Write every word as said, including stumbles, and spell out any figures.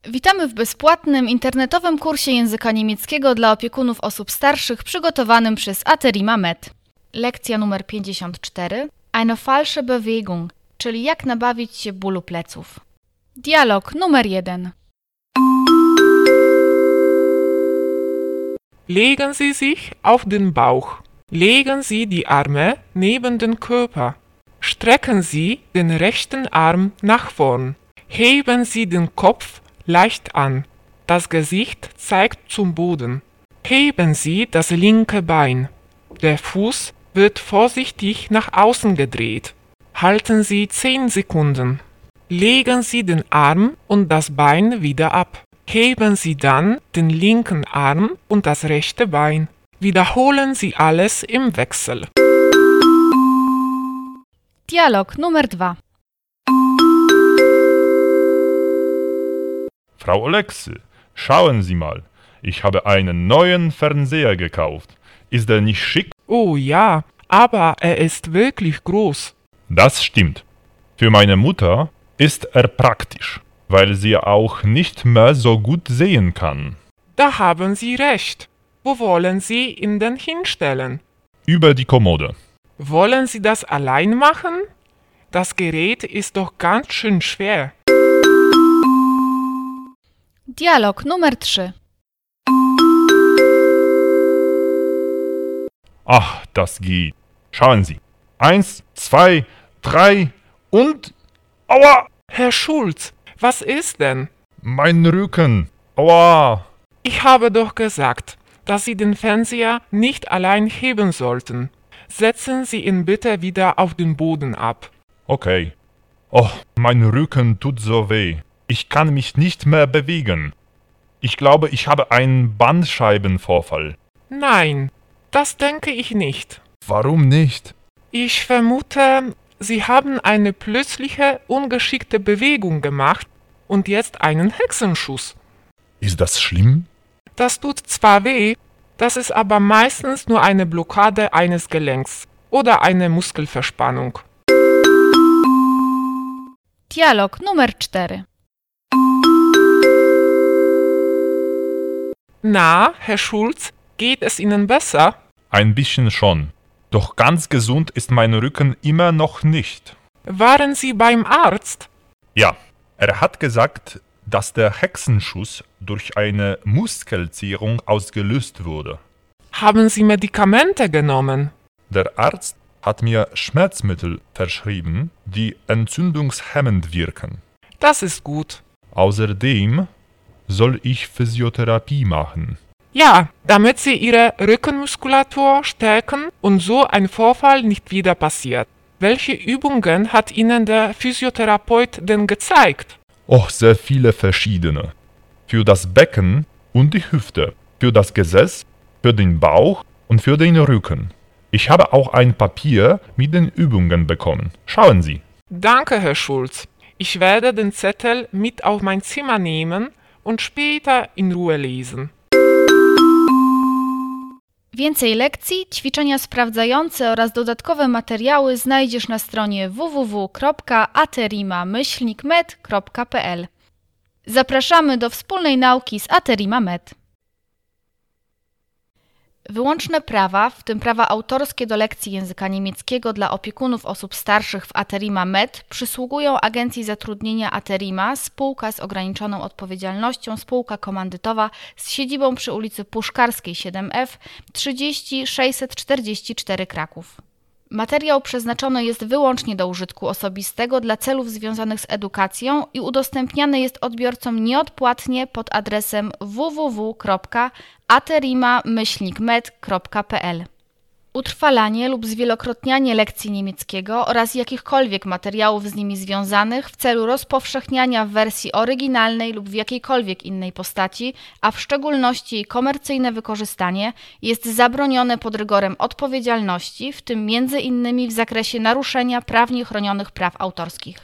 Witamy w bezpłatnym internetowym kursie języka niemieckiego dla opiekunów osób starszych przygotowanym przez Aterima Med. Lekcja numer pięćdziesiąt cztery. Eine falsche Bewegung, czyli jak nabawić się bólu pleców. Dialog numer jeden. Legen Sie sich auf den Bauch. Legen Sie die Arme neben den Körper. Strecken Sie den rechten Arm nach vorn. Heben Sie den Kopf leicht an. Das Gesicht zeigt zum Boden. Heben Sie das linke Bein. Der Fuß wird vorsichtig nach außen gedreht. Halten Sie zehn Sekunden. Legen Sie den Arm und das Bein wieder ab. Heben Sie dann den linken Arm und das rechte Bein. Wiederholen Sie alles im Wechsel. Dialog numer dwa. Frau Oleksy, schauen Sie mal, ich habe einen neuen Fernseher gekauft. Ist er nicht schick? Oh ja, aber er ist wirklich groß. Das stimmt. Für meine Mutter ist er praktisch, weil sie auch nicht mehr so gut sehen kann. Da haben Sie recht. Wo wollen Sie ihn denn hinstellen? Über die Kommode. Wollen Sie das allein machen? Das Gerät ist doch ganz schön schwer. Dialog numer trzy. Ach, das geht. Schauen Sie. Eins, zwei, drei und... Aua! Herr Schulz, was ist denn? Mein Rücken. Aua! Ich habe doch gesagt, dass Sie den Fernseher nicht allein heben sollten. Setzen Sie ihn bitte wieder auf den Boden ab. Okay. Oh, mein Rücken tut so weh. Ich kann mich nicht mehr bewegen. Ich glaube, ich habe einen Bandscheibenvorfall. Nein, das denke ich nicht. Warum nicht? Ich vermute, Sie haben eine plötzliche, ungeschickte Bewegung gemacht und jetzt einen Hexenschuss. Ist das schlimm? Das tut zwar weh, das ist aber meistens nur eine Blockade eines Gelenks oder eine Muskelverspannung. Dialog numer cztery. Na, Herr Schulz, geht es Ihnen besser? Ein bisschen schon. Doch ganz gesund ist mein Rücken immer noch nicht. Waren Sie beim Arzt? Ja, er hat gesagt, dass der Hexenschuss durch eine Muskelzerrung ausgelöst wurde. Haben Sie Medikamente genommen? Der Arzt hat mir Schmerzmittel verschrieben, die entzündungshemmend wirken. Das ist gut. Außerdem soll ich Physiotherapie machen. Ja, damit Sie Ihre Rückenmuskulatur stärken und so ein Vorfall nicht wieder passiert. Welche Übungen hat Ihnen der Physiotherapeut denn gezeigt? Oh, sehr viele verschiedene. Für das Becken und die Hüfte, für das Gesäß, für den Bauch und für den Rücken. Ich habe auch ein Papier mit den Übungen bekommen. Schauen Sie. Danke, Herr Schulz. Ich werde den Zettel mit auf mein Zimmer nehmen und später in Ruhe lesen. Więcej lekcji, ćwiczenia sprawdzające oraz dodatkowe materiały znajdziesz na stronie w w w kropka aterima myślnik med kropka p l. Zapraszamy do wspólnej nauki z Aterima Med. Wyłączne prawa, w tym prawa autorskie do lekcji języka niemieckiego dla opiekunów osób starszych w Aterima Med, przysługują Agencji Zatrudnienia Aterima, spółka z ograniczoną odpowiedzialnością, spółka komandytowa z siedzibą przy ulicy Puszkarskiej siedem F trzydzieści sześćset czterdzieści cztery Kraków. Materiał przeznaczony jest wyłącznie do użytku osobistego dla celów związanych z edukacją i udostępniany jest odbiorcom nieodpłatnie pod adresem w w w kropka aterima myślnik med kropka p l. Utrwalanie lub zwielokrotnianie lekcji niemieckiego oraz jakichkolwiek materiałów z nimi związanych w celu rozpowszechniania w wersji oryginalnej lub w jakiejkolwiek innej postaci, a w szczególności komercyjne wykorzystanie, jest zabronione pod rygorem odpowiedzialności, w tym między innymi w zakresie naruszenia prawnie chronionych praw autorskich.